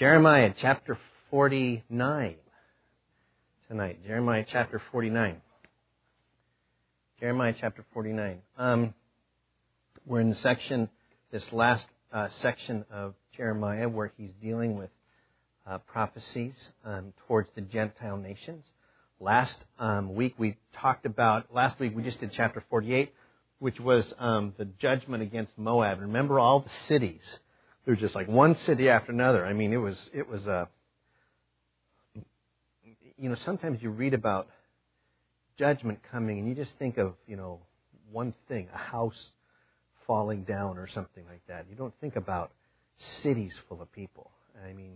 Jeremiah chapter 49 tonight. Jeremiah chapter 49. Jeremiah chapter 49. We're in this last section of Jeremiah where he's dealing with prophecies towards the Gentile nations. Last week we just did chapter 48, which was the judgment against Moab. Remember all the cities. There's just like one city after another. I mean, it was sometimes you read about judgment coming and you just think of, one thing, a house falling down or something like that. You don't think about cities full of people. I mean,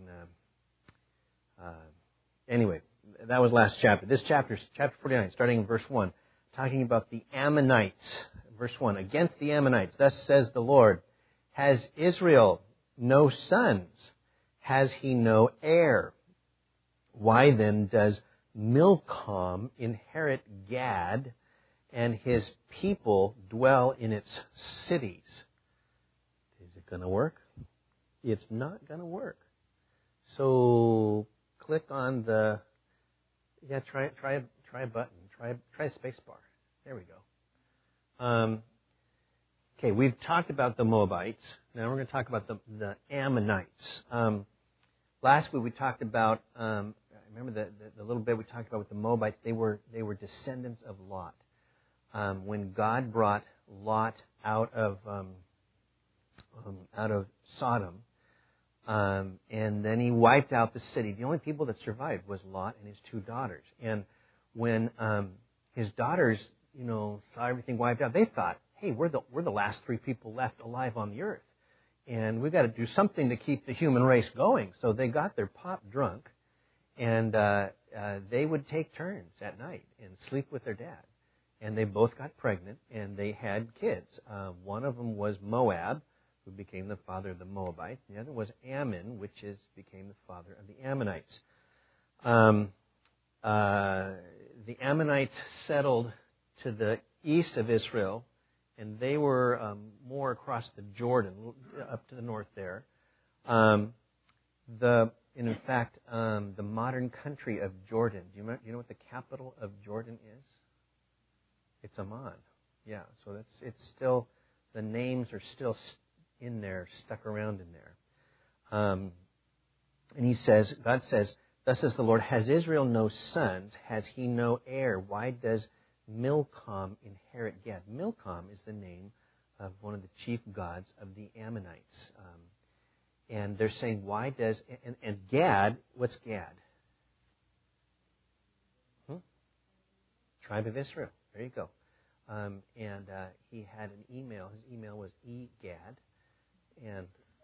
anyway, that was last chapter. This chapter is chapter 49, starting in verse 1, talking about the Ammonites. Verse 1, against the Ammonites, thus says the Lord, has Israel no sons? Has he no heir? Why then does Milcom inherit Gad, and his people dwell in its cities? Is it going to work? It's not going to work. So click on the try a button. Try a space bar. There we go. Okay, we've talked about the Moabites. Now we're going to talk about the Ammonites. Last week we talked about. I remember the little bit we talked about with the Moabites. They were descendants of Lot. When God brought Lot out of Sodom, and then He wiped out the city. The only people that survived was Lot and his two daughters. And when his daughters, saw everything wiped out, they thought, hey, we're the last three people left alive on the earth, and we've got to do something to keep the human race going. So they got their pop drunk, and they would take turns at night and sleep with their dad. And they both got pregnant, and they had kids. One of them was Moab, who became the father of the Moabites. The other was Ammon, which became the father of the Ammonites. The Ammonites settled to the east of Israel, and they were more across the Jordan, up to the north there. In fact, the modern country of Jordan. Do you know what the capital of Jordan is? It's Amman. Yeah, so it's still, the names are still in there, stuck around in there. And he says, God says, thus says the Lord, has Israel no sons? Has he no heir? Why does Milcom inherit Gad? Milcom is the name of one of the chief gods of the Ammonites. And they're saying, why does... And Gad, what's Gad? Tribe of Israel. There you go. He had an email. His email was egad. And...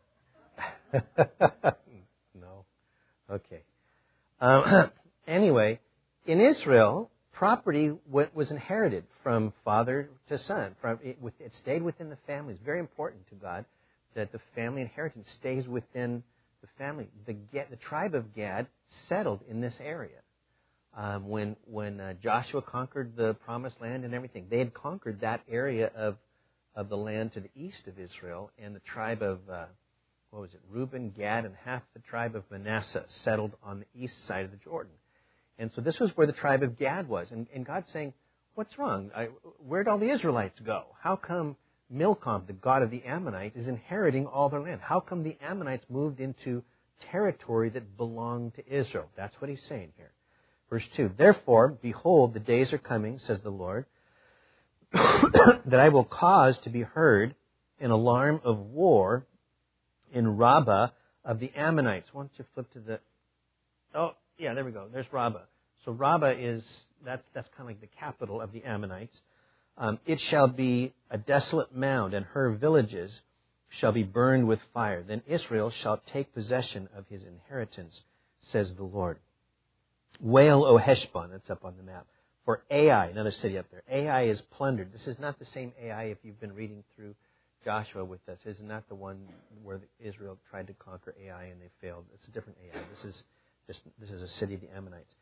No. Okay. Anyway, in Israel, property was inherited from father to son. It stayed within the family. It's very important to God that the family inheritance stays within the family. The tribe of Gad settled in this area. When Joshua conquered the promised land and everything, they had conquered that area of the land to the east of Israel, and the tribe of, Reuben, Gad, and half the tribe of Manasseh settled on the east side of the Jordan. And so this was where the tribe of Gad was. And God's saying, what's wrong? Where'd all the Israelites go? How come Milcom, the god of the Ammonites, is inheriting all their land? How come the Ammonites moved into territory that belonged to Israel? That's what he's saying here. Verse 2, therefore, behold, the days are coming, says the Lord, that I will cause to be heard an alarm of war in Rabbah of the Ammonites. Why don't you flip to the... Oh, yeah, there we go. There's Rabbah. So Rabbah that's kind of like the capital of the Ammonites. It shall be a desolate mound, and her villages shall be burned with fire. Then Israel shall take possession of his inheritance, says the Lord. Wail, O Heshbon, that's up on the map. For Ai, another city up there. Ai is plundered. This is not the same Ai if you've been reading through Joshua with us. This is not the one where Israel tried to conquer Ai and they failed. It's a different Ai. This is a city of the Ammonites.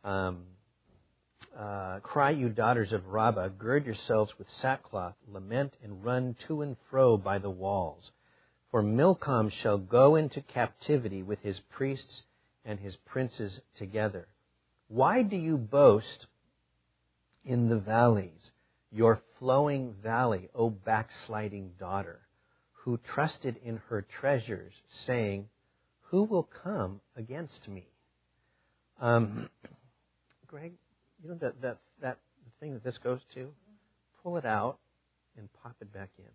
Cry, you daughters of Rabbah, gird yourselves with sackcloth, lament and run to and fro by the walls. For Milcom shall go into captivity with his priests and his princes together. Why do you boast in the valleys, your flowing valley, O backsliding daughter, who trusted in her treasures, saying, who will come against me? Greg, you know that thing that this goes to? Pull it out and pop it back in.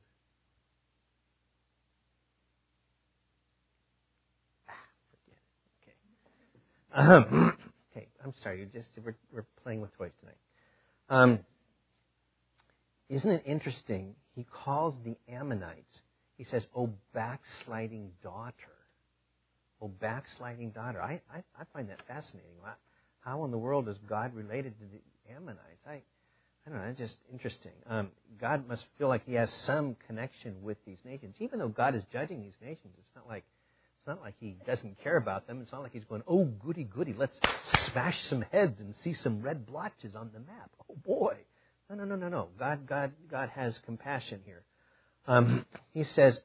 Forget it. Okay. Okay, I'm sorry. We're playing with toys tonight. Isn't it interesting? He calls the Ammonites. He says, "Oh, backsliding daughter." Oh, backsliding daughter. I find that fascinating. How in the world is God related to the Ammonites? I don't know. It's just interesting. God must feel like He has some connection with these nations, even though God is judging these nations. It's not like He doesn't care about them. It's not like He's going, "Oh, goody, goody, let's smash some heads and see some red blotches on the map." Oh boy, no. God has compassion here. He says,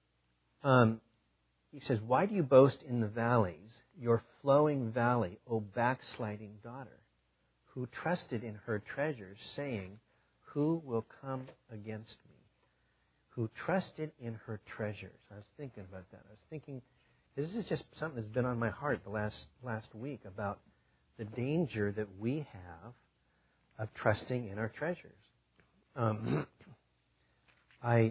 "Why do you boast in the valleys, your flowing valley, O backsliding daughter, who trusted in her treasures, saying, who will come against me?" Who trusted in her treasures. I was thinking about that. I was thinking, this is just something that's been on my heart the last week about the danger that we have of trusting in our treasures. I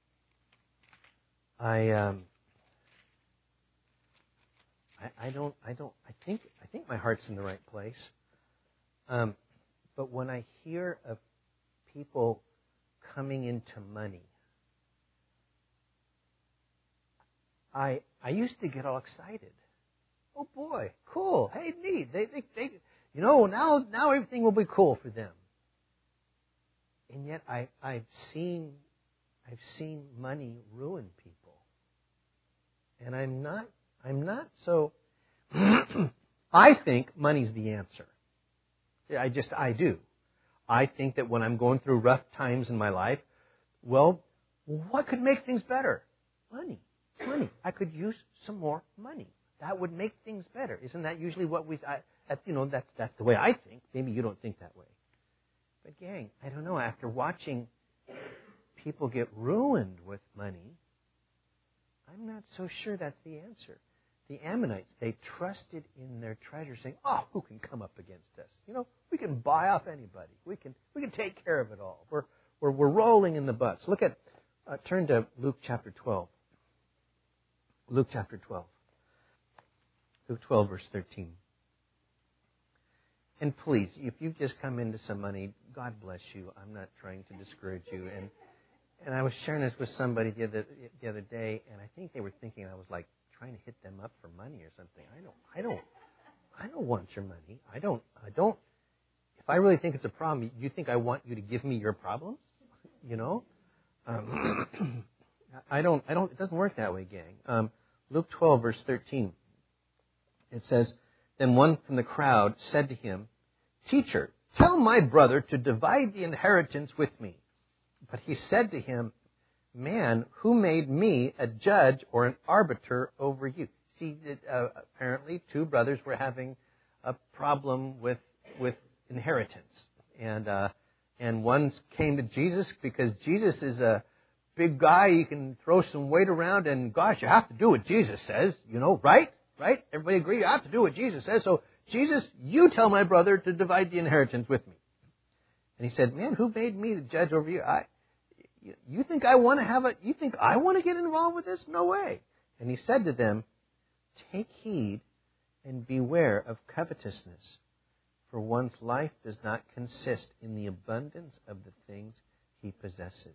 think my heart's in the right place. But when I hear of people coming into money, I used to get all excited. Oh boy, cool. Hey, neat. They now everything will be cool for them. And yet I've seen money ruin people. And I'm not so I think money's the answer. I do. I think that when I'm going through rough times in my life, well, what could make things better? Money. I could use some more money. That would make things better. Isn't that usually what that's the way I think. Maybe you don't think that way. But gang, I don't know. After watching people get ruined with money, I'm not so sure that's the answer. The Ammonites, they trusted in their treasure, saying, "Oh, who can come up against us? We can buy off anybody. We can take care of it all. We're rolling in the butts." Look at turn to Luke chapter 12. Luke chapter 12. Luke 12, verse 13. And please, if you've just come into some money, God bless you. I'm not trying to discourage you. And I was sharing this with somebody the other day, and I think they were thinking I was like trying to hit them up for money or something. I don't want your money. I don't. If I really think it's a problem, you think I want you to give me your problems? I don't. It doesn't work that way, gang. Luke 12, verse 13. It says, "Then one from the crowd said to him, 'Teacher, tell my brother to divide the inheritance with me.' But he said to him, 'Man, who made me a judge or an arbiter over you?'" See, apparently 2 brothers were having a problem with inheritance, and one came to Jesus because Jesus is a big guy. He can throw some weight around, and gosh, you have to do what Jesus says, right? Right? Everybody agree? You have to do what Jesus says. So, Jesus, you tell my brother to divide the inheritance with me. And he said, "Man, who made me the judge over you? You think I want to you think I want to get involved with this? No way." And he said to them, "Take heed and beware of covetousness, for one's life does not consist in the abundance of the things he possesses."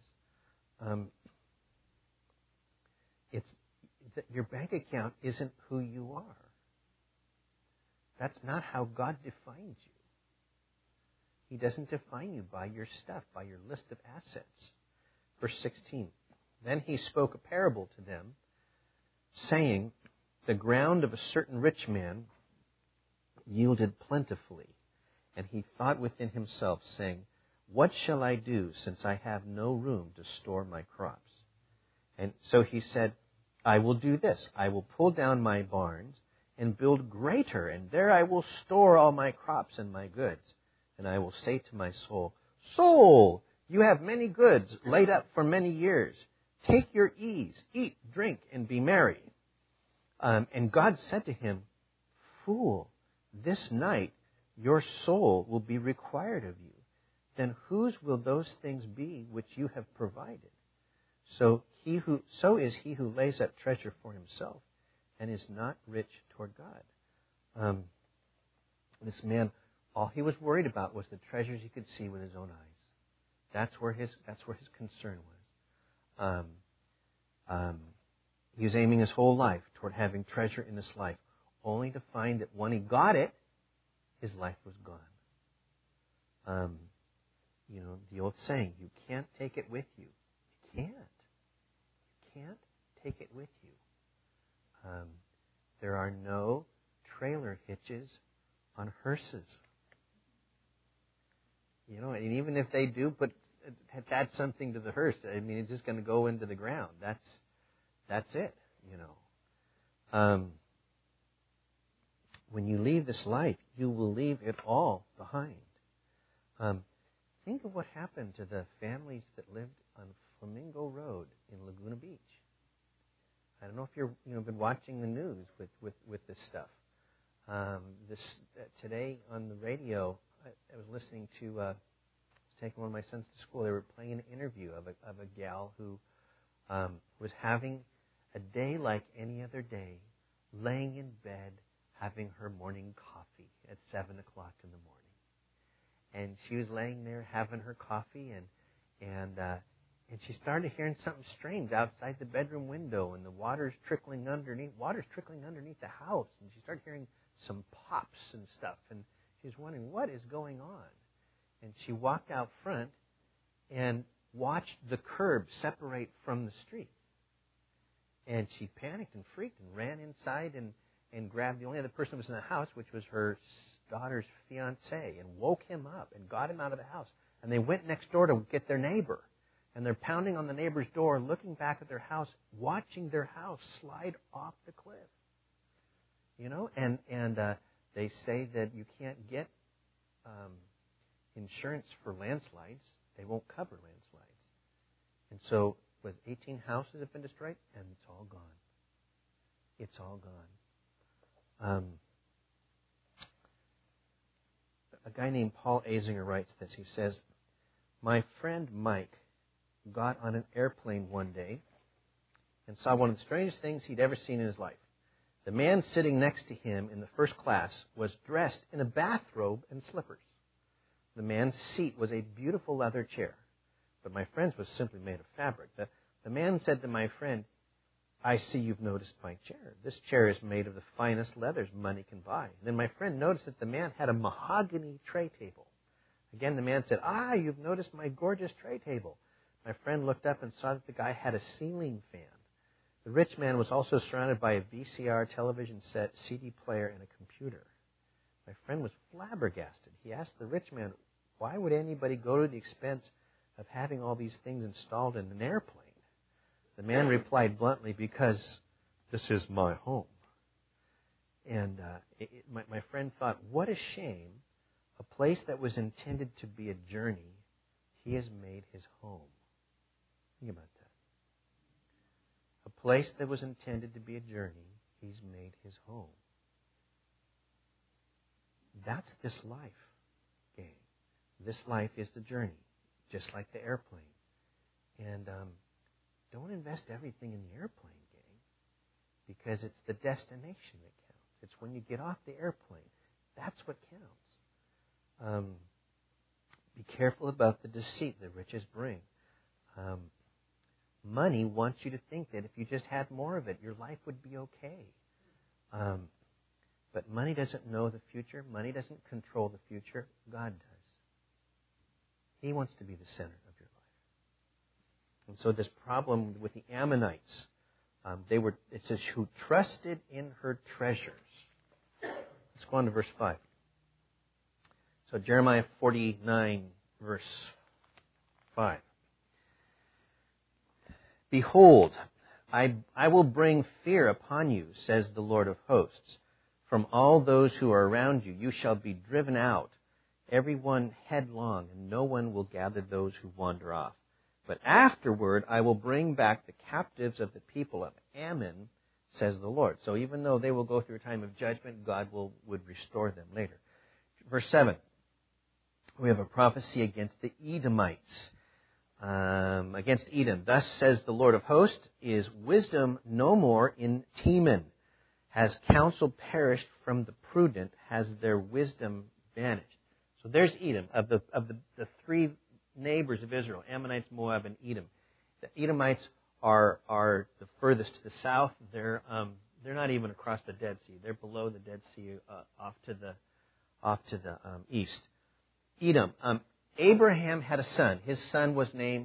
Your bank account isn't who you are. That's not how God defines you. He doesn't define you by your stuff, by your list of assets. Verse 16. "Then he spoke a parable to them, saying, 'The ground of a certain rich man yielded plentifully. And he thought within himself, saying, What shall I do, since I have no room to store my crops?' And so he said, I will do this. I will pull down my barns and build greater, and there I will store all my crops and my goods. And I will say to my soul, Soul, you have many goods laid up for many years. Take your ease, eat, drink, and be merry. And God said to him, Fool, this night your soul will be required of you. Then whose will those things be which you have provided? So is he who lays up treasure for himself and is not rich toward God. This man, all he was worried about was the treasures he could see with his own eyes. That's where his concern was. He was aiming his whole life toward having treasure in this life, only to find that when he got it, his life was gone. The old saying, you can't take it with you. You can't. You can't take it with you. There are no trailer hitches on hearses. And even if they do attach something to the hearse, it's just going to go into the ground. That's it, When you leave this life, you will leave it all behind. Think of what happened to the families that lived on Flamingo Road in Laguna Beach. I don't know if you've been watching the news with this stuff. Today on the radio, I was listening to. I was taking one of my sons to school. They were playing an interview of a gal who was having a day like any other day, laying in bed, having her morning coffee at 7 o'clock in the morning. And she was laying there having her coffee, and she started hearing something strange outside the bedroom window, and the water's trickling underneath the house, and she started hearing some pops and stuff, and she was wondering what is going on. And she walked out front and watched the curb separate from the street. And she panicked and freaked and ran inside and grabbed the only other person who was in the house, which was her daughter's fiancé, and woke him up and got him out of the house. And they went next door to get their neighbor. And they're pounding on the neighbor's door, looking back at their house, watching their house slide off the cliff. And they say that you can't get insurance for landslides. They won't cover landslides. And so, 18 houses have been destroyed, and it's all gone. It's all gone. A guy named Paul Azinger writes this. He says, my friend Mike got on an airplane one day and saw one of the strangest things he'd ever seen in his life. The man sitting next to him in the first class was dressed in a bathrobe and slippers. The man's seat was a beautiful leather chair, but my friend's was simply made of fabric. The man said to my friend, I see you've noticed my chair. This chair is made of the finest leathers money can buy. And then my friend noticed that the man had a mahogany tray table. Again, the man said, you've noticed my gorgeous tray table. My friend looked up and saw that the guy had a ceiling fan. The rich man was also surrounded by a VCR television set, CD player, and a computer. My friend was flabbergasted. He asked the rich man, why would anybody go to the expense of having all these things installed in an airplane? The man replied bluntly, because this is my home. And my friend thought, what a shame. A place that was intended to be a journey, he has made his home. Think about that. A place that was intended to be a journey, he's made his home. That's this life, gang. This life is the journey, just like the airplane. And don't invest everything in the airplane, gang, because it's the destination that counts. It's when you get off the airplane. That's what counts. Be careful about the deceit that riches bring. Money wants you to think that if you just had more of it, your life would be okay. But money doesn't know the future. Money doesn't control the future. God does. He wants to be the center of your life. And so this problem with the Ammonites, it says, who trusted in her treasures. Let's go on to verse 5. So Jeremiah 49, verse 5. Behold, I will bring fear upon you, says the Lord of hosts. From all those who are around you, you shall be driven out, every one headlong, and no one will gather those who wander off. But afterward I will bring back the captives of the people of Ammon, says the Lord. So even though they will go through a time of judgment, God would restore them later. Verse 7, we have a prophecy against the Edomites. Against Edom. Thus says the Lord of hosts, is wisdom no more in Teman? Has counsel perished from the prudent? Has their wisdom vanished? So there's Edom. Of the three neighbors of Israel, Ammonites, Moab, and Edom. The Edomites are the furthest to the south. They're not even across the Dead Sea. They're below the Dead Sea, off to the east. Edom. Abraham had a son. His son was named...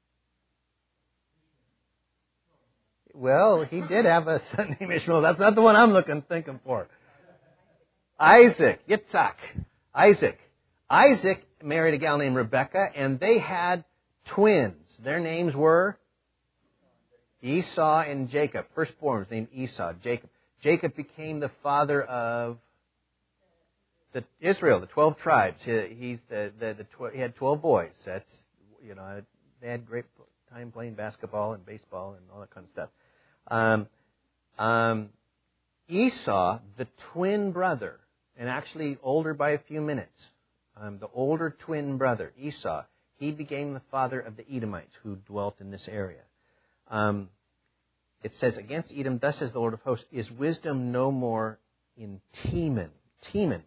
Well, he did have a son named Ishmael. That's not the one I'm thinking for. Isaac. Yitzhak. Isaac. Isaac married a gal named Rebekah, and they had twins. Their names were Esau and Jacob. Firstborn was named Esau. Jacob became the father of Israel, the 12 tribes. He had 12 boys. That's, they had great time playing basketball and baseball and all that kind of stuff. Esau, the twin brother, and actually older by a few minutes, the older twin brother, Esau, he became the father of the Edomites who dwelt in this area. It says, against Edom, thus says the Lord of hosts, is wisdom no more in Teman? Teman.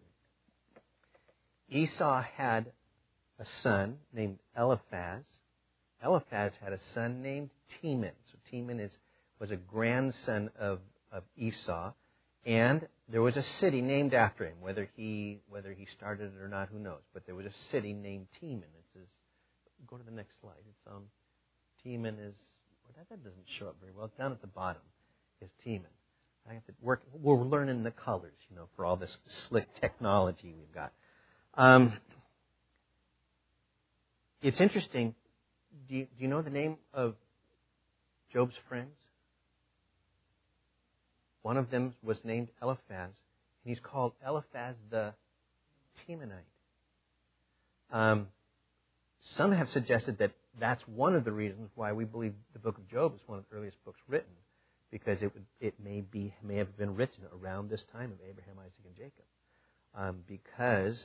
Esau had a son named Eliphaz. Eliphaz had a son named Teman. So Teman was a grandson of Esau. And there was a city named after him. Whether he started it or not, who knows. But there was a city named Teman. It says, go to the next slide. It's Teman is, that doesn't show up very well. It's down at the bottom is Teman. I have to work. We're learning the colors, for all this slick technology we've got. It's interesting. Do you know the name of Job's friends? One of them was named Eliphaz, and he's called Eliphaz the Temanite. Some have suggested that that's one of the reasons why we believe the book of Job is one of the earliest books written, because it may have been written around this time of Abraham, Isaac, and Jacob, because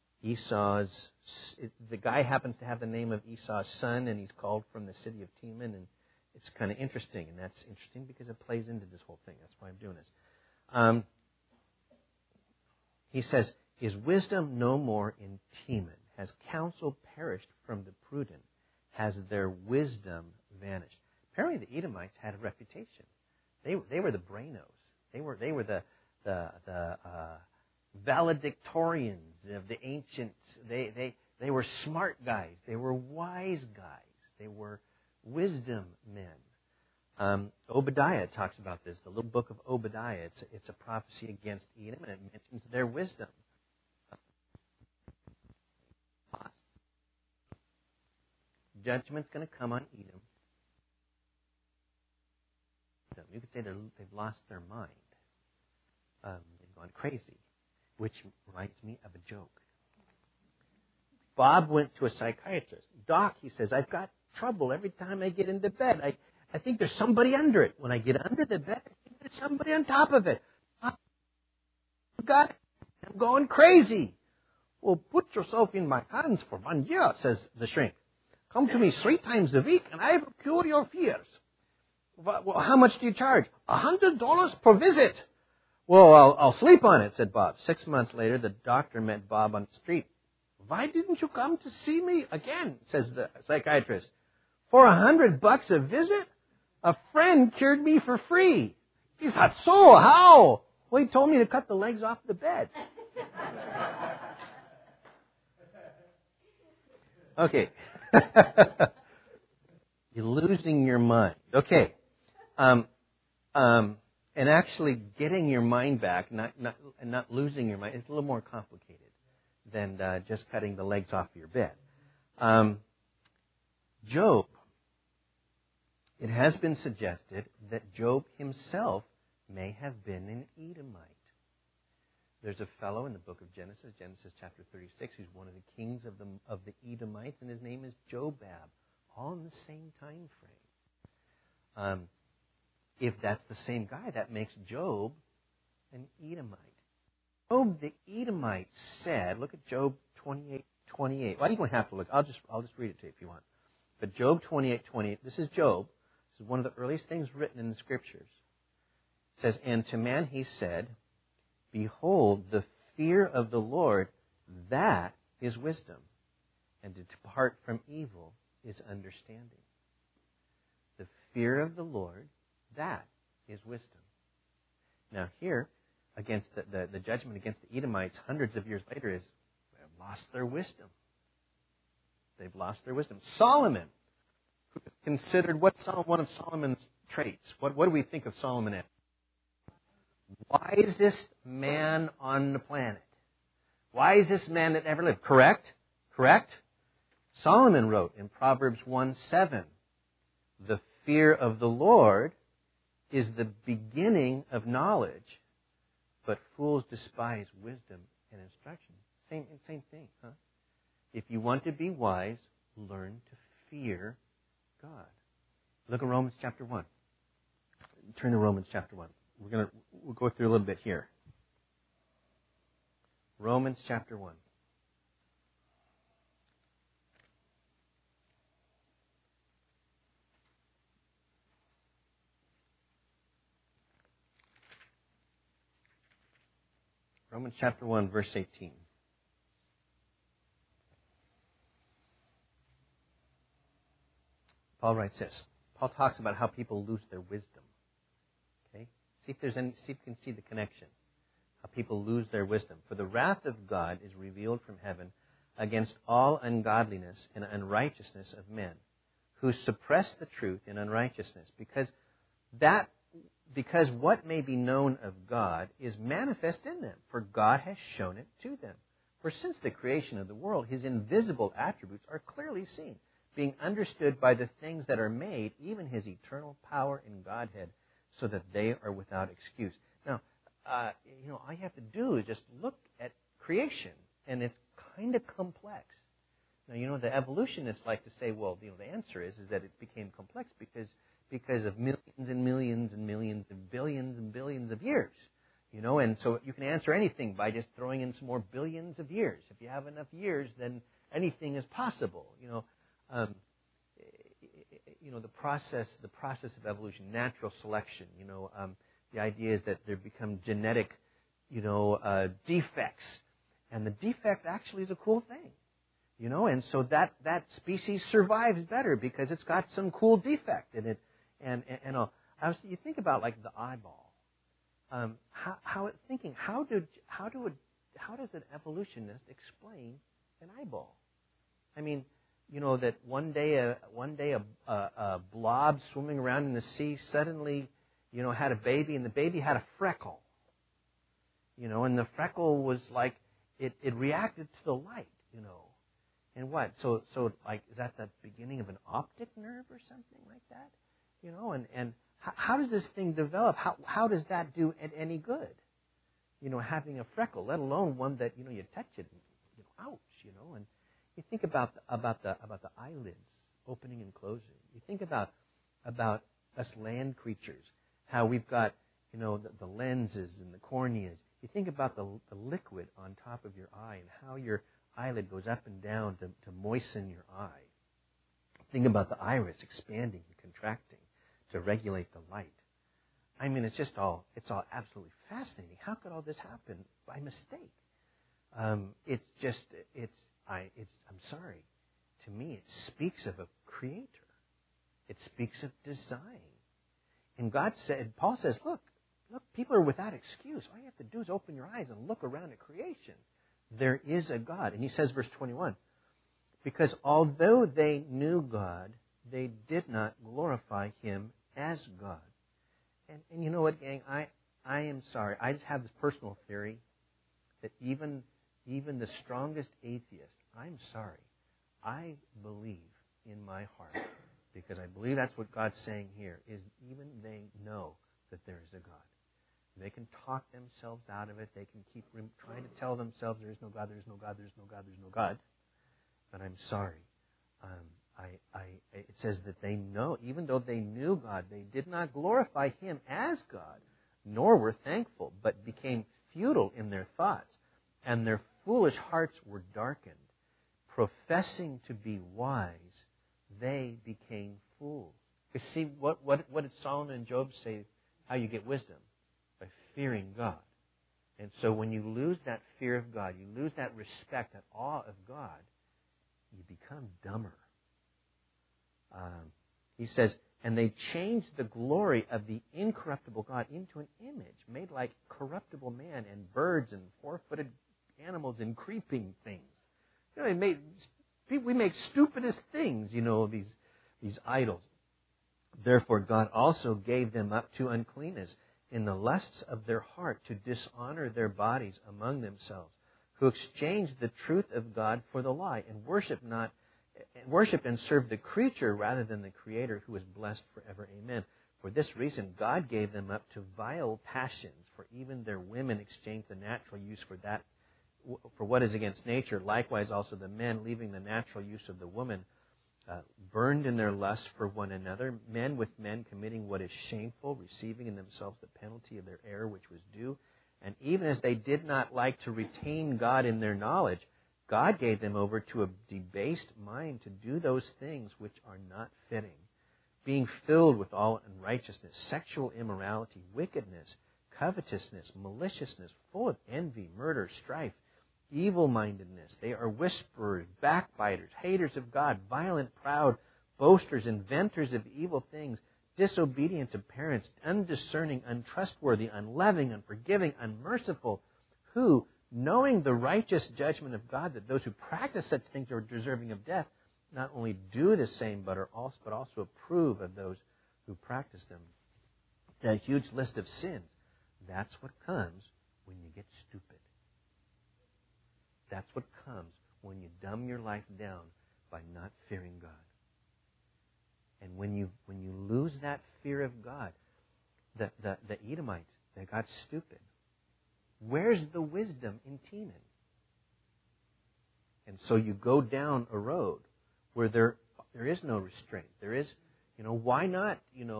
the guy happens to have the name of Esau's son, and he's called from the city of Teman, and it's kind of interesting, and that's interesting because it plays into this whole thing. That's why I'm doing this. He says, is wisdom no more in Teman? Has counsel perished from the prudent? Has their wisdom vanished? Apparently the Edomites had a reputation. They were the brainos. They were the valedictorians of the ancients. They were smart guys. They were wise guys. They were wisdom men. Obadiah talks about this. The little book of Obadiah. It's a prophecy against Edom, and it mentions their wisdom. Judgment's going to come on Edom. You could say they've lost their mind. They've gone crazy, which reminds me of a joke. Bob went to a psychiatrist. Doc, he says, I've got trouble every time I get into bed. I think there's somebody under it. When I get under the bed, I think there's somebody on top of it. I'm going crazy. Well, put yourself in my hands for 1 year, says the shrink. Come to me 3 times a week, and I will cure your fears. Well, how much do you charge? $100 per visit. Well, I'll sleep on it, said Bob. 6 months later, the doctor met Bob on the street. Why didn't you come to see me again, says the psychiatrist. For $100 a visit? A friend cured me for free. He said, so how? Well, he told me to cut the legs off the bed. Okay. You're losing your mind. Okay. And actually getting your mind back, not losing your mind, is a little more complicated than just cutting the legs off your bed. Job It has been suggested that Job himself may have been an Edomite. There's a fellow in the book of Genesis, Genesis chapter 36, who's one of the kings of the Edomites, and his name is Jobab, all in the same time frame. If that's the same guy, that makes Job an Edomite. Job the Edomite said, look at Job 28:28. Well, you don't have to look. I'll just read it to you if you want. But Job 28:28. This is Job. This is one of the earliest things written in the Scriptures. It says, "And to man he said, Behold, the fear of the Lord, that is wisdom, and to depart from evil is understanding." The fear of the Lord, that is wisdom. Now here, against the judgment against the Edomites hundreds of years later is they've lost their wisdom. They've lost their wisdom. Solomon, considered what's one of Solomon's traits? What do we think of Solomon as? Wisest man on the planet. Wisest man that ever lived. Correct? Correct? Solomon wrote in Proverbs 1:7, "The fear of the Lord is the beginning of knowledge, but fools despise wisdom and instruction." Same thing, huh? If you want to be wise, learn to fear God. Look at Romans chapter 1. Turn to Romans chapter 1. We'll go through a little bit here. Romans chapter 1. Romans chapter 1, verse 18. Paul writes this. Paul talks about how people lose their wisdom. Okay? See if you can see the connection. How people lose their wisdom. "For the wrath of God is revealed from heaven against all ungodliness and unrighteousness of men, who suppress the truth in unrighteousness, because what may be known of God is manifest in them, for God has shown it to them. For since the creation of the world, His invisible attributes are clearly seen, being understood by the things that are made, even His eternal power in Godhead, so that they are without excuse." Now, all you have to do is just look at creation, and it's kind of complex. Now, the evolutionists like to say, well, the answer is that it became complex because of millions and millions and millions and billions of years. And so you can answer anything by just throwing in some more billions of years. If you have enough years, then anything is possible. The process of evolution, natural selection. The idea is that there become genetic, defects, and the defect actually is a cool thing. And so that species survives better because it's got some cool defect in it, and all. You think about like the eyeball. How it's thinking. How does an evolutionist explain an eyeball? I mean, that one day a blob swimming around in the sea suddenly, had a baby, and the baby had a freckle. And the freckle was like it reacted to the light. And what? So like, is that the beginning of an optic nerve or something like that? And how does this thing develop? How does that do it any good? Having a freckle, let alone one that you touch it, ouch, and you think about the eyelids opening and closing. You think about us land creatures, how we've got the lenses and the corneas. You think about the liquid on top of your eye and how your eyelid goes up and down to moisten your eye. Think about the iris expanding and contracting to regulate the light. I mean, it's all absolutely fascinating. How could all this happen by mistake? I'm sorry. To me, it speaks of a creator. It speaks of design. And Paul says, look, people are without excuse. All you have to do is open your eyes and look around at creation. There is a God. And he says, verse 21, because although they knew God, they did not glorify Him as God. And you know what, gang? I am sorry. I just have this personal theory that even the strongest atheist, I'm sorry, I believe in my heart Because I believe that's what God's saying here, is even they know that there is a God. They can talk themselves out of it. They can keep trying to tell themselves there is no God, there is no God, there is no God, there is no God. But I'm sorry. It says that they know, even though they knew God, they did not glorify Him as God, nor were thankful, but became futile in their thoughts, and their foolish hearts were darkened. Professing to be wise, they became fools. You see, what did Solomon and Job say, how you get wisdom? By fearing God. And so when you lose that fear of God, you lose that respect, that awe of God, you become dumber. He says, and they changed the glory of the incorruptible God into an image made like corruptible man and birds and four-footed animals and creeping things. You know, we make stupidest things, these idols. Therefore, God also gave them up to uncleanness in the lusts of their heart to dishonor their bodies among themselves, who exchanged the truth of God for the lie and worship and serve the creature rather than the Creator, who is blessed forever. Amen. For this reason, God gave them up to vile passions, for even their women exchanged the natural use for what is against nature. Likewise, also the men, leaving the natural use of the woman, burned in their lust for one another, men with men committing what is shameful, receiving in themselves the penalty of their error which was due. And even as they did not like to retain God in their knowledge, God gave them over to a debased mind to do those things which are not fitting, being filled with all unrighteousness, sexual immorality, wickedness, covetousness, maliciousness, full of envy, murder, strife, evil-mindedness. They are whisperers, backbiters, haters of God, violent, proud, boasters, inventors of evil things, disobedient to parents, undiscerning, untrustworthy, unloving, unforgiving, unmerciful, who, knowing the righteous judgment of God, that those who practice such things are deserving of death, not only do the same, but also approve of those who practice them. A huge list of sins. That's what comes when you get stupid. That's what comes when you dumb your life down by not fearing God. And when you lose that fear of God, the Edomites, they got stupid. Where's the wisdom in Teman? And so you go down a road where there is no restraint. There is, why not,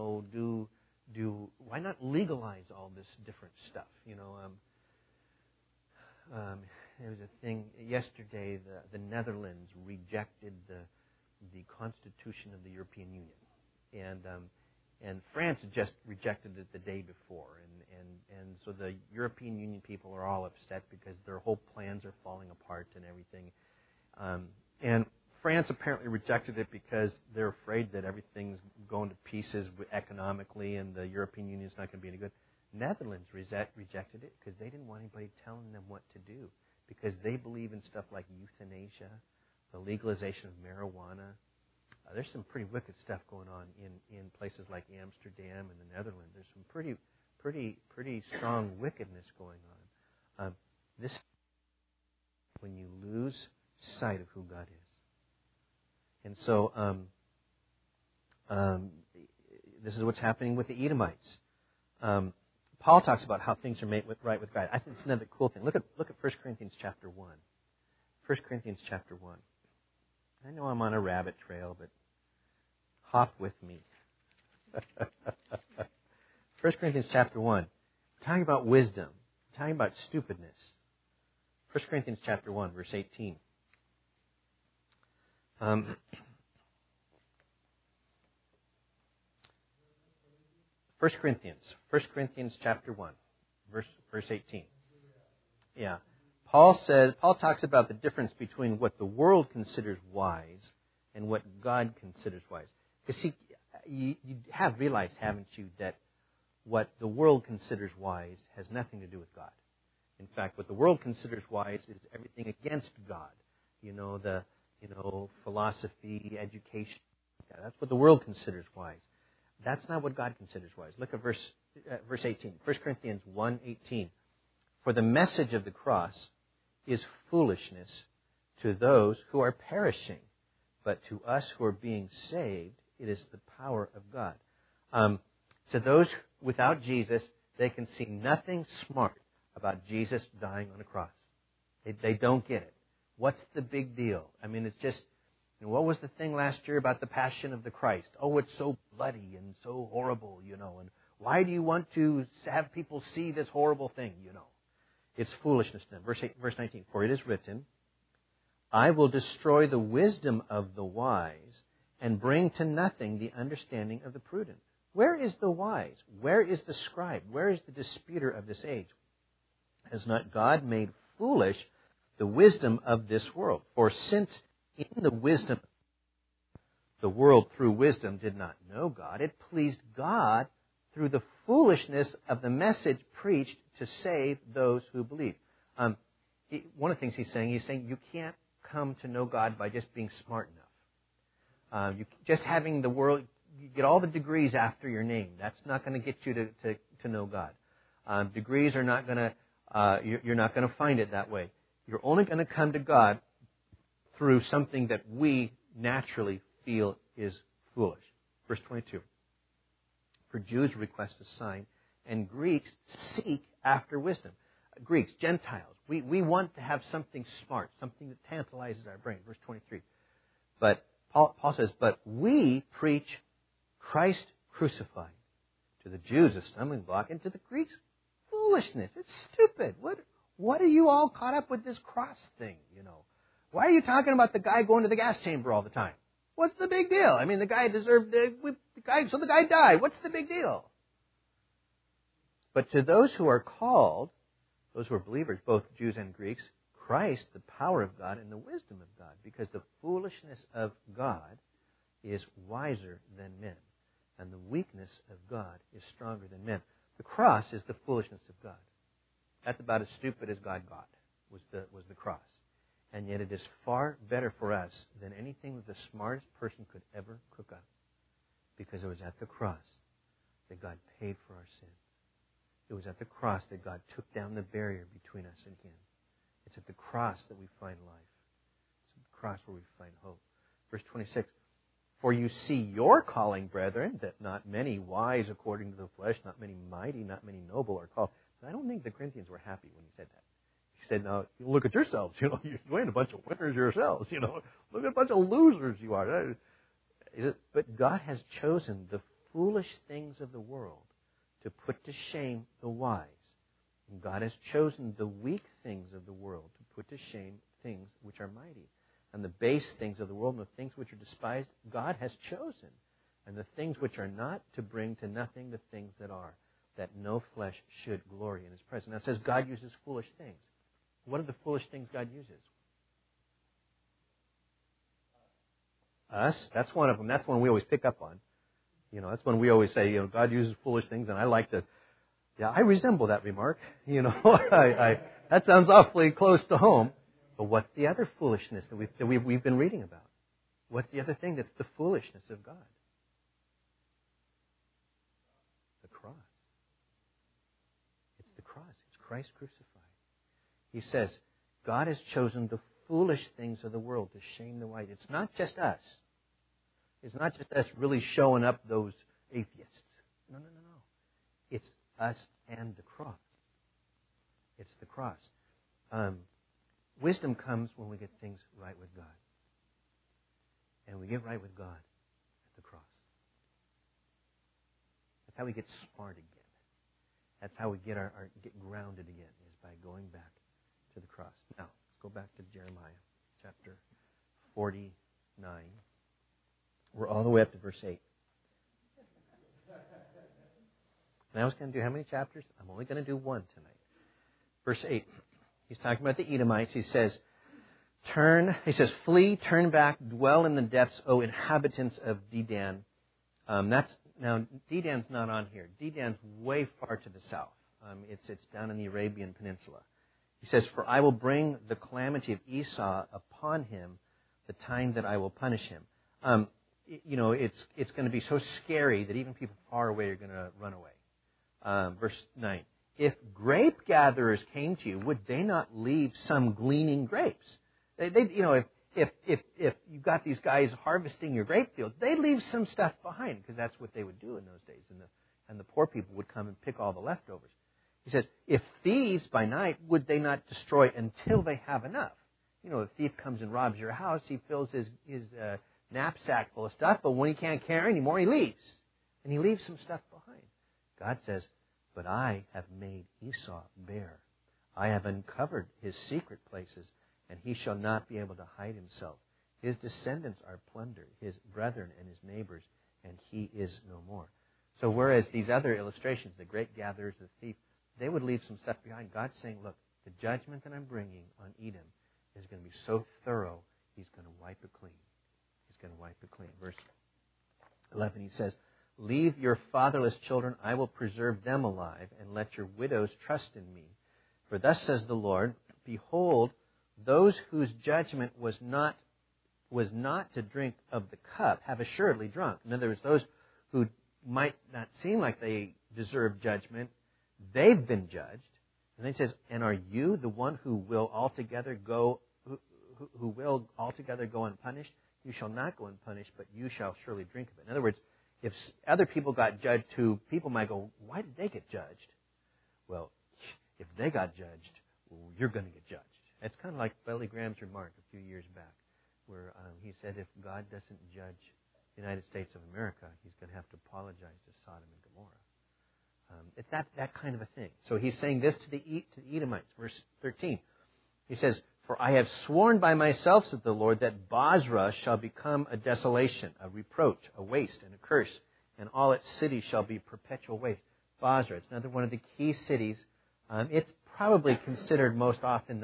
why not legalize all this different stuff? There was a thing yesterday. The Netherlands rejected the Constitution of the European Union, and France had just rejected it the day before, and so the European Union people are all upset because their whole plans are falling apart and everything. And France apparently rejected it because they're afraid that everything's going to pieces economically, and the European Union is not going to be any good. Netherlands rejected it because they didn't want anybody telling them what to do, because they believe in stuff like euthanasia, the legalization of marijuana. There's some pretty wicked stuff going on in places like Amsterdam and the Netherlands. There's some pretty strong wickedness going on. This when you lose sight of who God is. And so this is what's happening with the Edomites. Paul talks about how things are made right with God. I think it's another cool thing. Look at 1 Corinthians chapter 1. 1 Corinthians chapter 1. I know I'm on a rabbit trail, but hop with me. 1 Corinthians chapter 1. We're talking about wisdom. We're talking about stupidness. 1 Corinthians chapter 1, verse 18. 1 Corinthians chapter 1, verse 18. Yeah. Paul talks about the difference between what the world considers wise and what God considers wise. Because see, you have realized, haven't you, that what the world considers wise has nothing to do with God. In fact, what the world considers wise is everything against God. Philosophy, education. Yeah, that's what the world considers wise. That's not what God considers wise. Look at verse 18. 1 Corinthians 1:18. For the message of the cross is foolishness to those who are perishing, but to us who are being saved, It is the power of God. To those without Jesus, they can see nothing smart about Jesus dying on a cross. They don't get it. What's the big deal? I mean, it's just, what was the thing last year about the Passion of the Christ? Oh, it's so bloody and so horrible, and why do you want to have people see this horrible thing, It's foolishness then. Verse 19, for it is written, I will destroy the wisdom of the wise and bring to nothing the understanding of the prudent. Where is the wise? Where is the scribe? Where is the disputer of this age? Has not God made foolish the wisdom of this world? For since in the wisdom, the world through wisdom did not know God, it pleased God through the foolishness of the message preached to save those who believe. One of the things he's saying you can't come to know God by just being smart enough. Just having the world, you get all the degrees after your name. That's not going to get you to know God. Degrees are not going to, you're not going to find it that way. You're only going to come to God through something that we naturally feel is foolish. Verse 22. For Jews request a sign, and Greeks seek after wisdom. Greeks, Gentiles, we want to have something smart, something that tantalizes our brain. Verse 23. But Paul says, but we preach Christ crucified. To the Jews, a stumbling block, and to the Greeks, foolishness. It's stupid. What are you all caught up with this cross thing, Why are you talking about the guy going to the gas chamber all the time? What's the big deal? I mean, the guy deserved so the guy died. What's the big deal? But to those who are called, those who are believers, both Jews and Greeks, Christ, the power of God and the wisdom of God, because the foolishness of God is wiser than men, and the weakness of God is stronger than men. The cross is the foolishness of God. That's about as stupid as God got, was the cross. And yet it is far better for us than anything that the smartest person could ever cook up. Because it was at the cross that God paid for our sins. It was at the cross that God took down the barrier between us and Him. It's at the cross that we find life. It's at the cross where we find hope. Verse 26. For you see your calling, brethren, that not many wise according to the flesh, not many mighty, not many noble are called. But I don't think the Corinthians were happy when he said that. He said, now, look at yourselves. You ain't a bunch of winners yourselves. Look at a bunch of losers you are. But God has chosen the foolish things of the world to put to shame the wise. And God has chosen the weak things of the world to put to shame things which are mighty. And the base things of the world and the things which are despised, God has chosen. And the things which are not, to bring to nothing the things that are, that no flesh should glory in His presence. Now it says God uses foolish things. What are the foolish things God uses? Us. That's one of them. That's one we always pick up on. That's when we always say, God uses foolish things, and I like to, I resemble that remark. That sounds awfully close to home. But what's the other foolishness that we've been reading about? What's the other thing that's the foolishness of God? The cross. It's the cross. It's Christ crucified. He says, God has chosen the foolish things of the world to shame the wise. It's not just us. It's not just us really showing up those atheists. No. It's us and the cross. It's the cross. Wisdom comes when we get things right with God. And we get right with God at the cross. That's how we get smart again. That's how we get get grounded again, is by going back to the cross. Now, let's go back to Jeremiah chapter 49. We're all the way up to verse 8. And I was going to do how many chapters? I'm only going to do one tonight. Verse 8. He's talking about the Edomites. He says, flee, turn back, dwell in the depths, O inhabitants of Dedan. Now, Dedan's not on here. Dedan's way far to the south. It's down in the Arabian Peninsula. He says, for I will bring the calamity of Esau upon him, the time that I will punish him. It's going to be so scary that even people far away are going to run away. Verse 9. If grape gatherers came to you, would they not leave some gleaning grapes? If if you got these guys harvesting your grape field, they'd leave some stuff behind because that's what they would do in those days. And the poor people would come and pick all the leftovers. He says, if thieves by night, would they not destroy until they have enough? You know, if a thief comes and robs your house, he fills his knapsack full of stuff, but when he can't carry anymore, he leaves. And he leaves some stuff behind. God says, but I have made Esau bare. I have uncovered his secret places, and he shall not be able to hide himself. His descendants are plunder, his brethren and his neighbors, and he is no more. So whereas these other illustrations, the great gatherers, the thief, they would leave some stuff behind. God's saying, look, the judgment that I'm bringing on Edom is going to be so thorough, he's going to wipe it clean. He's going to wipe it clean. Verse 11, he says, leave your fatherless children, I will preserve them alive, and let your widows trust in me. For thus says the Lord, behold, those whose judgment was not to drink of the cup have assuredly drunk. In other words, those who might not seem like they deserve judgment, they've been judged. And then he says, and are you the one who will altogether go unpunished? You shall not go unpunished, but you shall surely drink of it. In other words, if other people got judged too, people might go, why did they get judged? Well, if they got judged, you're going to get judged. It's kind of like Billy Graham's remark a few years back, where he said if God doesn't judge the United States of America, he's going to have to apologize to Sodom and Gomorrah. It's that kind of a thing. So he's saying this to the Edomites. Verse 13. He says, for I have sworn by myself, said the Lord, that Bozrah shall become a desolation, a reproach, a waste, and a curse, and all its cities shall be perpetual waste. Bozrah, it's another one of the key cities. It's probably considered most often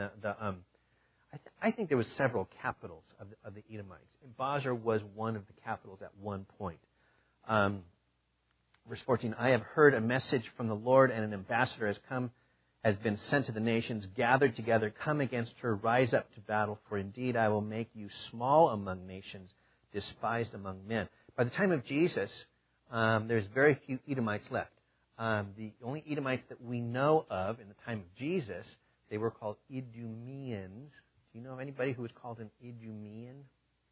I think there was several capitals of the Edomites. And Bozrah was one of the capitals at one point. Verse 14, I have heard a message from the Lord, and an ambassador has been sent to the nations, gathered together, come against her, rise up to battle, for indeed I will make you small among nations, despised among men. By the time of Jesus, there's very few Edomites left. The only Edomites that we know of in the time of Jesus, they were called Idumeans. Do you know of anybody who was called an Idumean?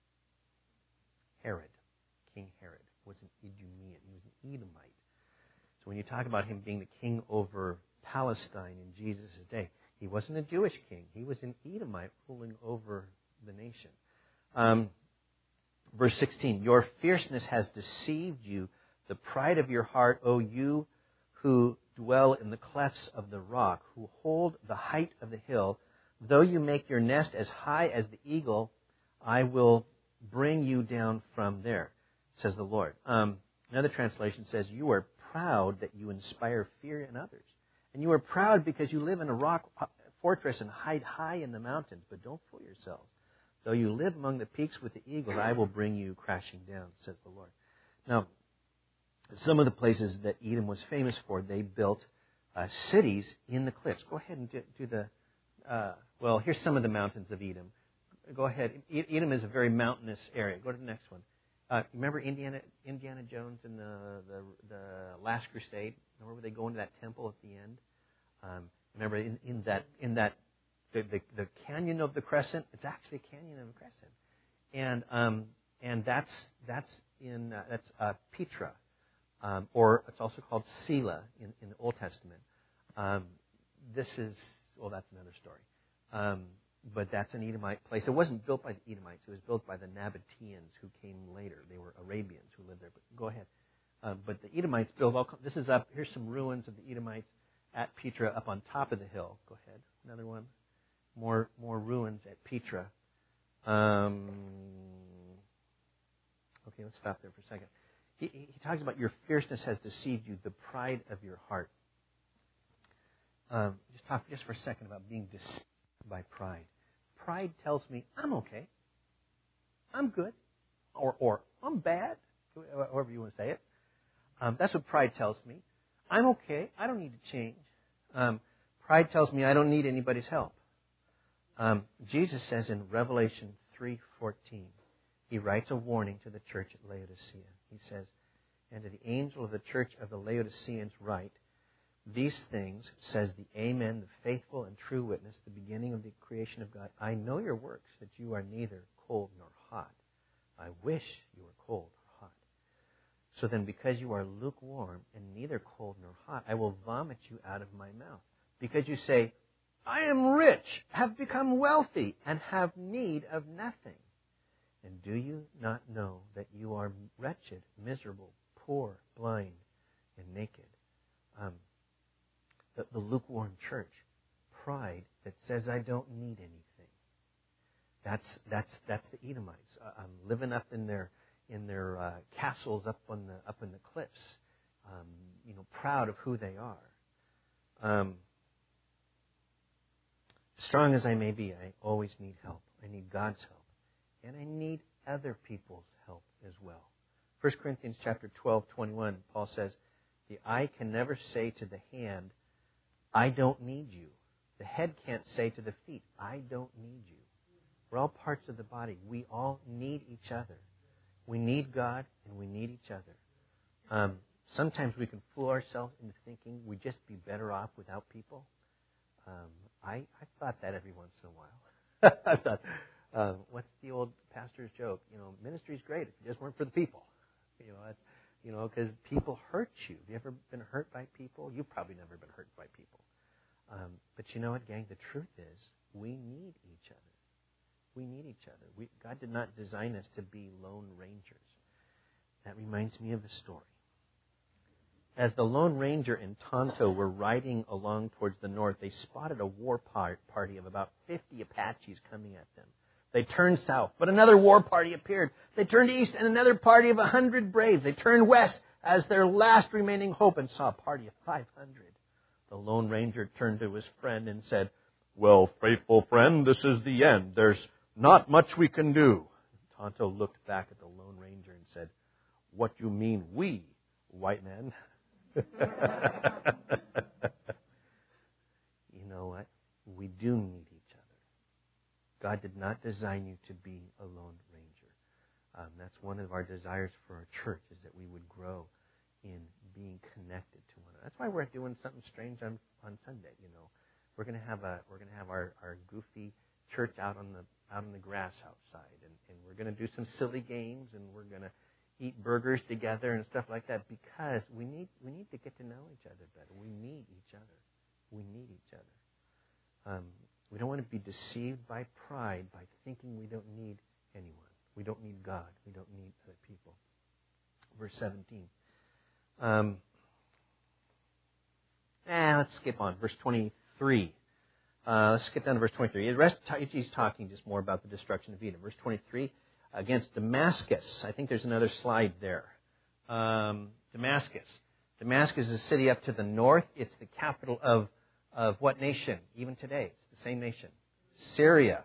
Herod. King Herod was an Idumean. He was an Edomite. So when you talk about him being the king over Palestine in Jesus' day, he wasn't a Jewish king. He was an Edomite ruling over the nation. Verse 16, your fierceness has deceived you, the pride of your heart, O you who dwell in the clefts of the rock, who hold the height of the hill. Though you make your nest as high as the eagle, I will bring you down from there, says the Lord. Another translation says, you are proud that you inspire fear in others. And you are proud because you live in a rock fortress and hide high in the mountains. But don't fool yourselves. Though you live among the peaks with the eagles, I will bring you crashing down, says the Lord. Now, some of the places that Edom was famous for, they built cities in the cliffs. Go ahead and do the... well, here's some of the mountains of Edom. Go ahead. Edom is a very mountainous area. Go to the next one. Remember Indiana Jones in the Last Crusade? Remember where they go into that temple at the end? Remember in that the Canyon of the Crescent? It's actually a Canyon of the Crescent, and that's Petra, or it's also called Sela in the Old Testament. That's another story. But that's an Edomite place. It wasn't built by the Edomites. It was built by the Nabateans who came later. They were Arabians who lived there. But go ahead. But the Edomites built all... This is up... Here's some ruins of the Edomites at Petra up on top of the hill. Go ahead. Another one. More ruins at Petra. Okay, let's stop there for a second. He talks about your fierceness has deceived you, the pride of your heart. Just talk just for a second about being deceived by pride. Pride tells me I'm okay, I'm good, or I'm bad, however you want to say it. That's what pride tells me. I'm okay, I don't need to change. Pride tells me I don't need anybody's help. Jesus says in Revelation 3:14, he writes a warning to the church at Laodicea. He says, and to the angel of the church of the Laodiceans write, these things, says the Amen, the faithful and true witness, the beginning of the creation of God. I know your works, that you are neither cold nor hot. I wish you were cold or hot. So then, because you are lukewarm and neither cold nor hot, I will vomit you out of my mouth. Because you say, I am rich, have become wealthy, and have need of nothing. And do you not know that you are wretched, miserable, poor, blind, and naked? The lukewarm church, pride that says I don't need anything. That's the Edomites, living up in their castles up in the cliffs, proud of who they are. Strong as I may be, I always need help. I need God's help, and I need other people's help as well. 1 Corinthians chapter 12:21, Paul says, the eye can never say to the hand, I don't need you. The head can't say to the feet, I don't need you. We're all parts of the body. We all need each other. We need God and we need each other. Sometimes we can fool ourselves into thinking we'd just be better off without people. I thought that every once in a while. I thought, what's the old pastor's joke? Ministry's great if it just weren't for the people. Because people hurt you. Have you ever been hurt by people? You've probably never been hurt by people. But you know what, gang? The truth is, we need each other. We need each other. God did not design us to be lone rangers. That reminds me of a story. As the Lone Ranger and Tonto were riding along towards the north, they spotted a war party of about 50 Apaches coming at them. They turned south, but another war party appeared. They turned east, and another party of 100 braves. They turned west as their last remaining hope and saw a party of 500. The Lone Ranger turned to his friend and said, well, faithful friend, this is the end. There's not much we can do. Tonto looked back at the Lone Ranger and said, what do you mean we, white man? You know what? We do need each other. God did not design you to be a lone ranger. That's one of our desires for our church, is that we would grow in being connected to one another. That's why we're doing something strange on Sunday. We're going to have our goofy church out on the grass outside, and we're going to do some silly games, and we're going to eat burgers together and stuff like that, because we need to get to know each other better. We need each other. We need each other. We don't want to be deceived by pride by thinking we don't need anyone. We don't need God. We don't need other people. Verse 17. Let's skip on. Verse 23. Let's skip down to verse 23. The rest, he's talking just more about the destruction of Edom. Verse 23. Against Damascus. I think there's another slide there. Damascus. Damascus is a city up to the north. It's the capital of what nation? Even today, it's the same nation. Syria.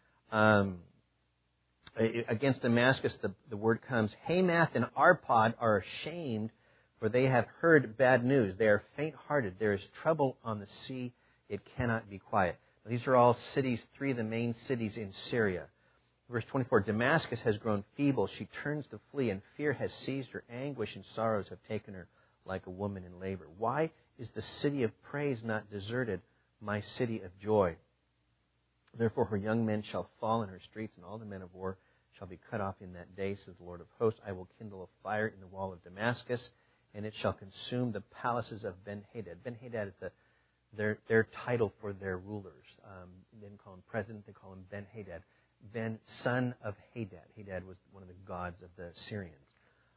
Against Damascus, the word comes, Hamath and Arpad are ashamed, for they have heard bad news. They are faint-hearted. There is trouble on the sea. It cannot be quiet. Now, these are all cities, three of the main cities in Syria. Verse 24, Damascus has grown feeble. She turns to flee, and fear has seized her. Anguish and sorrows have taken her like a woman in labor. Why is the city of praise not deserted, my city of joy? Therefore her young men shall fall in her streets, and all the men of war shall be cut off in that day, says the Lord of hosts. I will kindle a fire in the wall of Damascus, and it shall consume the palaces of Ben-Hadad. Ben-Hadad is their title for their rulers. They didn't call him president, they call him Ben-Hadad. Ben, son of Hadad. Hadad was one of the gods of the Syrians.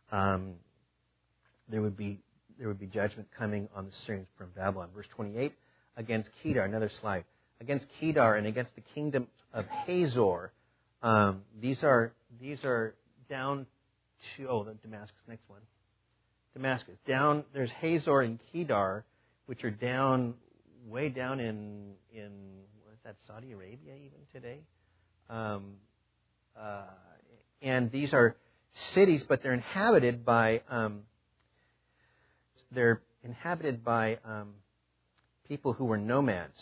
There would be judgment coming on the Syrians from Babylon. Verse 28, against Kedar, another slide. Against Kedar and against the kingdom of Hazor. These are down to the Damascus. Next one, Damascus. Down there's Hazor and Kedar, which are way down in what is that, Saudi Arabia even today. And these are cities, but they're inhabited by people who were nomads.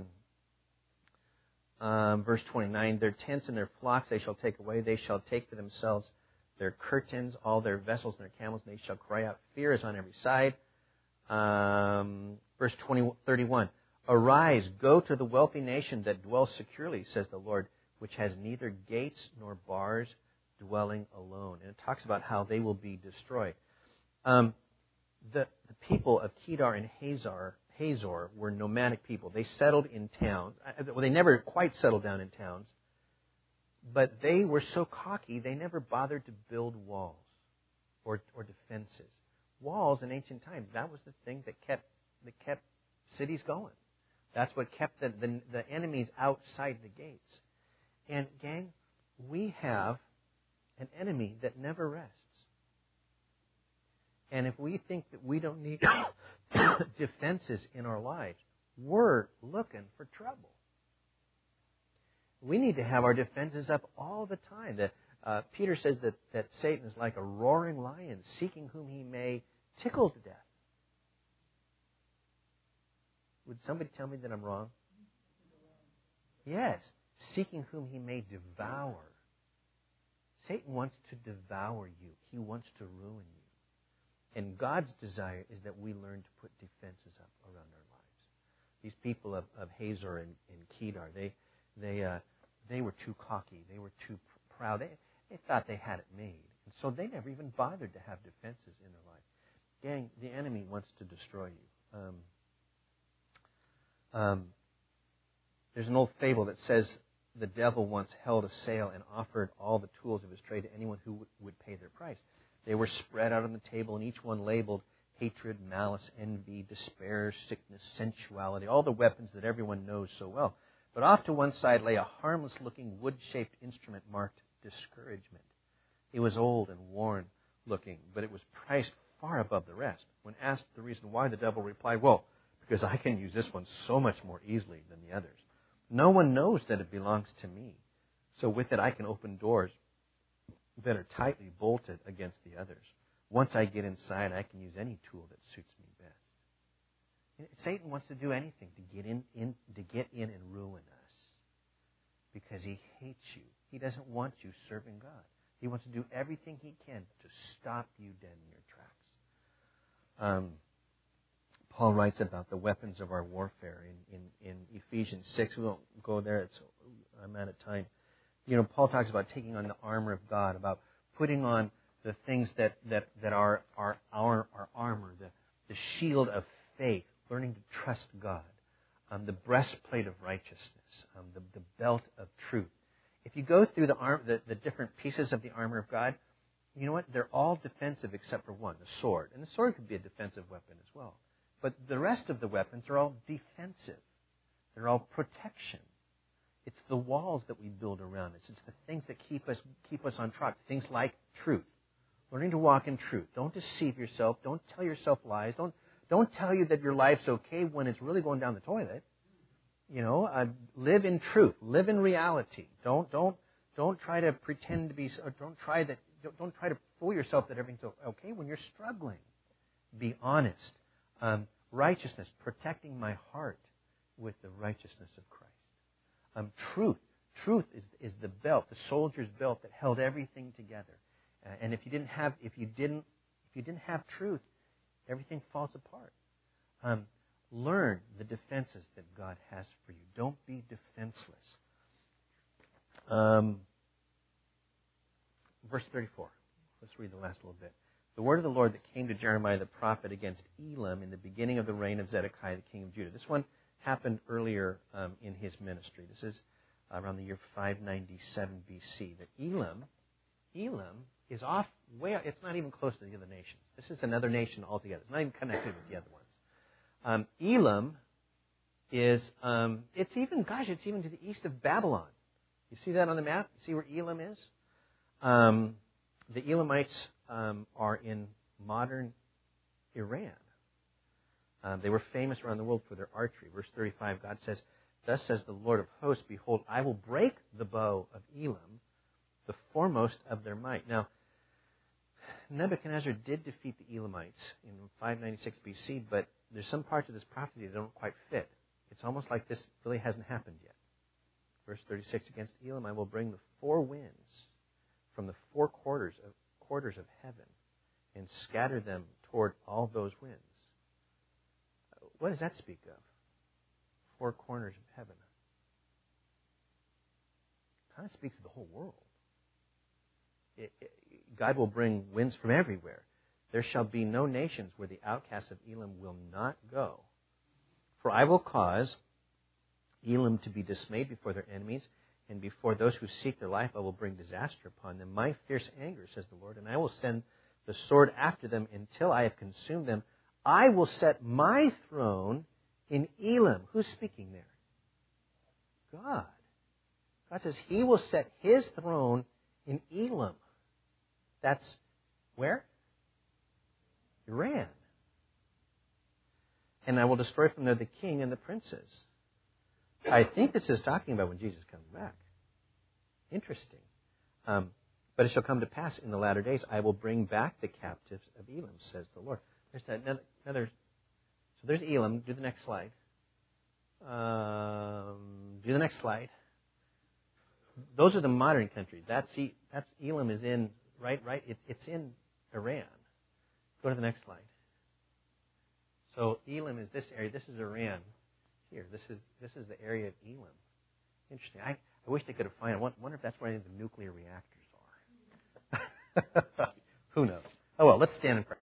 Verse 29, their tents and their flocks they shall take away. They shall take for themselves their curtains, all their vessels and their camels, and they shall cry out. Fear is on every side. Verse 31, arise, go to the wealthy nation that dwells securely, says the Lord, which has neither gates nor bars, dwelling alone. And it talks about how they will be destroyed. The people of Kedar and Hazor were nomadic people. They settled in towns. Well, they never quite settled down in towns, but they were so cocky, they never bothered to build walls or defenses. Walls in ancient times, that was the thing that kept cities going. That's what kept the enemies outside the gates. And gang, we have an enemy that never rests. And if we think that we don't need defenses in our lives, we're looking for trouble. We need to have our defenses up all the time. Peter says that Satan is like a roaring lion, seeking whom he may tickle to death. Would somebody tell me that I'm wrong? Yes, seeking whom he may devour. Satan wants to devour you. He wants to ruin you. And God's desire is that we learn to put defenses up around our lives. These people of Hazor and Kedar, they were too cocky. They were too proud. They thought they had it made. And so they never even bothered to have defenses in their life. Gang, the enemy wants to destroy you. There's an old fable that says the devil once held a sale and offered all the tools of his trade to anyone who would pay their price. They were spread out on the table, and each one labeled hatred, malice, envy, despair, sickness, sensuality, all the weapons that everyone knows so well. But off to one side lay a harmless-looking wood-shaped instrument marked discouragement. It was old and worn-looking, but it was priced far above the rest. When asked the reason why, the devil replied, well, because I can use this one so much more easily than the others. No one knows that it belongs to me. So with it, I can open doors that are tightly bolted against the others. Once I get inside, I can use any tool that suits me best. Satan wants to do anything to get in and ruin us because he hates you. He doesn't want you serving God. He wants to do everything he can to stop you dead in your tracks. Paul writes about the weapons of our warfare in Ephesians 6. We won't go there. I'm out of time. Paul talks about taking on the armor of God, about putting on the things that are our armor, the shield of faith, learning to trust God, the breastplate of righteousness, the belt of truth. If you go through the different pieces of the armor of God, you know what? They're all defensive except for one, the sword. And the sword could be a defensive weapon as well. But the rest of the weapons are all defensive. They're all protection. It's the walls that we build around us. It's the things that keep us on track. Things like truth. Learning to walk in truth. Don't deceive yourself. Don't tell yourself lies. Don't tell you that your life's okay when it's really going down the toilet. Live in truth. Live in reality. Don't try to pretend to be. Or don't try to fool yourself that everything's okay when you're struggling. Be honest. Righteousness, protecting my heart with the righteousness of Christ. Truth is the belt, the soldier's belt that held everything together. And if you didn't have truth, everything falls apart. Learn the defenses that God has for you. Don't be defenseless. Verse 34. Let's read the last little bit. The word of the Lord that came to Jeremiah the prophet against Elam in the beginning of the reign of Zedekiah the king of Judah. This one happened earlier in his ministry. This is around the year 597 B.C. That Elam is off way. It's not even close to the other nations. This is another nation altogether. It's not even connected with the other ones. Elam is it's even to the east of Babylon. You see that on the map? You see where Elam is? The Elamites are in modern Iran. They were famous around the world for their archery. Verse 35, God says, thus says the Lord of hosts, behold, I will break the bow of Elam, the foremost of their might. Now, Nebuchadnezzar did defeat the Elamites in 596 BC, but there's some parts of this prophecy that don't quite fit. It's almost like this really hasn't happened yet. Verse 36, against Elam I will bring the four winds from the four quarters of heaven and scatter them toward all those winds. What does that speak of? Four corners of heaven. It kind of speaks of the whole world. God will bring winds from everywhere. There shall be no nations where the outcasts of Elam will not go. For I will cause Elam to be dismayed before their enemies, and before those who seek their life I will bring disaster upon them. My fierce anger, says the Lord, and I will send the sword after them until I have consumed them. I will set my throne in Elam. Who's speaking there? God. God says He will set His throne in Elam. That's where? Iran. And I will destroy from there the king and the princes. I think this is talking about when Jesus comes back. Interesting. But it shall come to pass in the latter days, I will bring back the captives of Elam, says the Lord. There's that another. So there's Elam. Do the next slide. Do the next slide. Those are the modern countries. That's Elam is in right. It's in Iran. Go to the next slide. So Elam is this area. This is Iran. Here, this is the area of Elam. Interesting. I wish they could have found it. I wonder if that's where any of the nuclear reactors are. Who knows? Oh well, let's stand and pray.